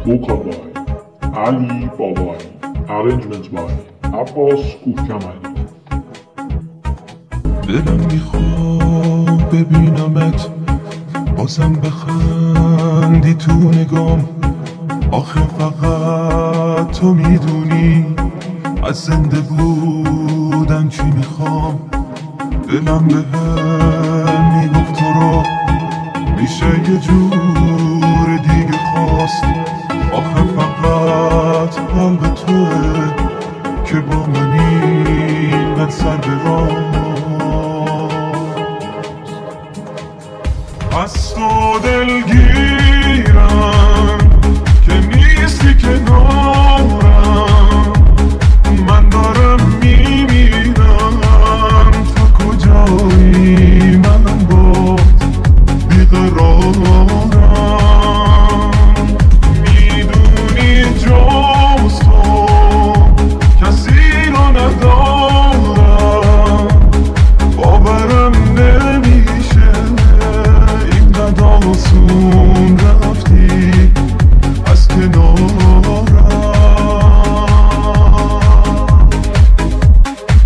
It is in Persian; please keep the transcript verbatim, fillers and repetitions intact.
Bukabai, Ali Babai, Arrangements by Abbas Kukamani. دلم میخوام ببینمت بازم بخندی تو نگام، آخه فقط تو میدونی از زنده بودن چی میخوام. دلم به هم میگفت تو رو میشه یه جور دیگه خواست، آخه فقط قلب توه که با من اینقدر سر به راه.